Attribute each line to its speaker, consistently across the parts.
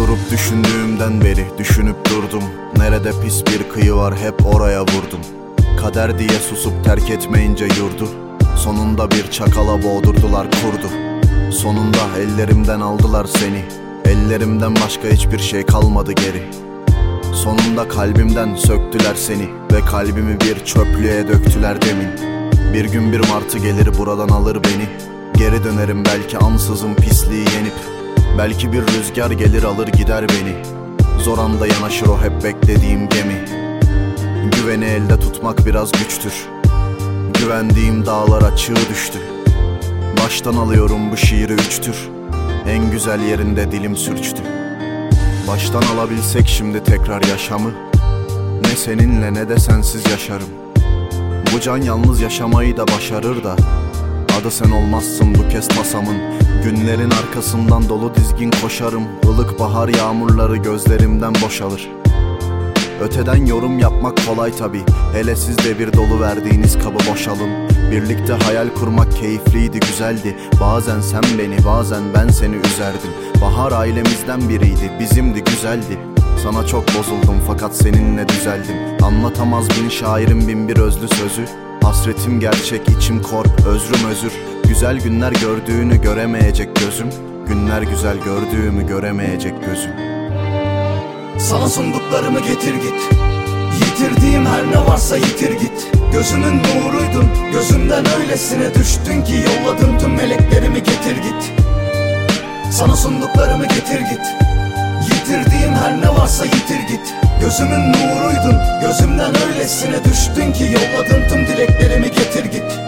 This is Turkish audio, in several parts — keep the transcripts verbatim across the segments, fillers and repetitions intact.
Speaker 1: Oturup düşündüğümden beri düşünüp durdum. Nerede pis bir kıyı var hep oraya vurdum. Kader diye susup terk etmeyince yurdu. Sonunda bir çakala boğdurdular kurdu. Sonunda ellerimden aldılar seni. Ellerimden başka hiçbir şey kalmadı geri. Sonunda kalbimden söktüler seni ve kalbimi bir çöplüğe döktüler demin. Bir gün bir martı gelir buradan alır beni. Geri dönerim belki ansızın pisliği yenip. Belki bir rüzgar gelir alır gider beni. Zor anda yanaşır o hep beklediğim gemi. Güveni elde tutmak biraz güçtür. Güvendiğim dağlara çığ düştü. Baştan alıyorum bu şiiri üçtür. En güzel yerinde dilim sürçtü. Baştan alabilsek şimdi tekrar yaşamı. Ne seninle ne de sensiz yaşarım. Bu can yalnız yaşamayı da başarır da. Adı sen olmazsın bu kez tasamın. Günlerin arkasından dolu dizgin koşarım. Ilık bahar yağmurları gözlerimden boşalır. Öteden yorum yapmak kolay tabi. Hele siz de bir dolu verdiğiniz kabı boşalın. Birlikte hayal kurmak keyifliydi, güzeldi. Bazen sen beni, bazen ben seni üzerdim. Bahar ailemizden biriydi, bizimdi, güzeldi. Sana çok bozuldum fakat seninle düzeldim. Anlatamaz bin şairin bin bir özlü sözü. Hasretim gerçek, içim kork, özrüm özür. Güzel günler gördüğünü göremeyecek gözüm. Günler güzel gördüğümü göremeyecek gözüm.
Speaker 2: Sana sunduklarımı getir git. Yitirdiğim her ne varsa yitir git. Gözümün nuruydun, gözümden öylesine düştün ki yolladın tüm meleklerimi getir git. Sana sunduklarımı getir git. Yitirdiğim her ne varsa yitir git. Gözümün nuruydun, gözümden öylesine düştün ki yolladın tüm dileklerimi getir git.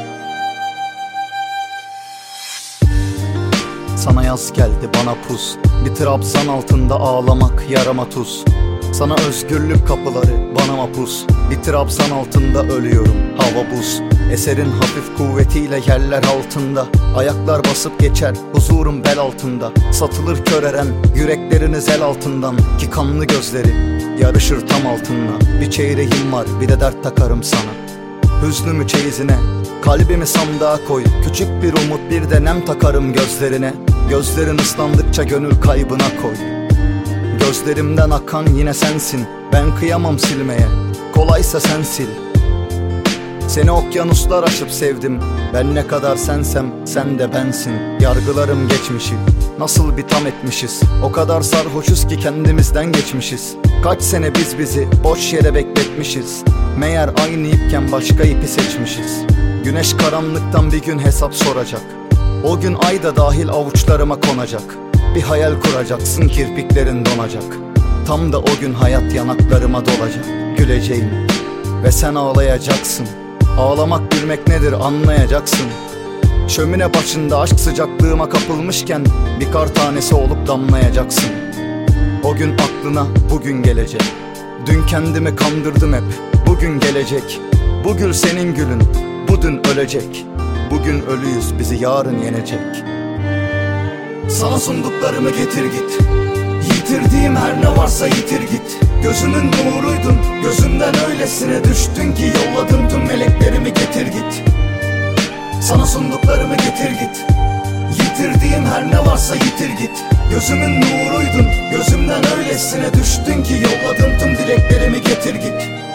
Speaker 3: Sana yaz geldi bana pus. Bir trabzan altında ağlamak yarama tuz. Sana özgürlük kapıları bana mapus. Bir trabzan altında ölüyorum hava buz. Eserin hafif kuvvetiyle yerler altında. Ayaklar basıp geçer huzurum bel altında. Satılır köreren yürekleriniz el altından. Ki kanlı gözleri yarışır tam altınla. Bir çeyreğim var bir de dert takarım sana. Hüznümü çeyizine, kalbimi sandığa koy. Küçük bir umut bir de nem takarım gözlerine. Gözlerin ıslandıkça gönül kaybına koy. Gözlerimden akan yine sensin. Ben kıyamam silmeye, kolaysa sen sil. Seni okyanuslar aşıp sevdim. Ben ne kadar sensem sen de bensin. Yargılarım geçmişi nasıl bir tam etmişiz. O kadar sarhoşuz ki kendimizden geçmişiz. Kaç sene biz bizi boş yere bekletmişiz. Meğer aynı ipken başka ipi seçmişiz. Güneş karanlıktan bir gün hesap soracak. O gün ay da dahil avuçlarıma konacak. Bir hayal kuracaksın kirpiklerin donacak. Tam da o gün hayat yanaklarıma dolacak. Güleceğim ve sen ağlayacaksın. Ağlamak gülmek nedir anlayacaksın. Şömine başında aşk sıcaklığıma kapılmışken bir kar tanesi olup damlayacaksın. O gün aklına bugün gelecek. Dün kendimi kandırdım hep, bugün gelecek. Bu gül senin gülün, bu dün ölecek. Bugün ölüyüz, bizi yarın yenecek.
Speaker 2: Sana sunduklarımı getir git. Yitirdiğim her ne varsa yitir git. Gözümün nuruydun, gözümden öylesine düştün ki yolladın tüm meleklerimi getir git. Sana sunduklarımı getir git. Yitirdiğim her ne varsa yitir git. Gözümün nuruydun, gözümden öylesine düştün ki yolladın tüm dileklerimi getir git.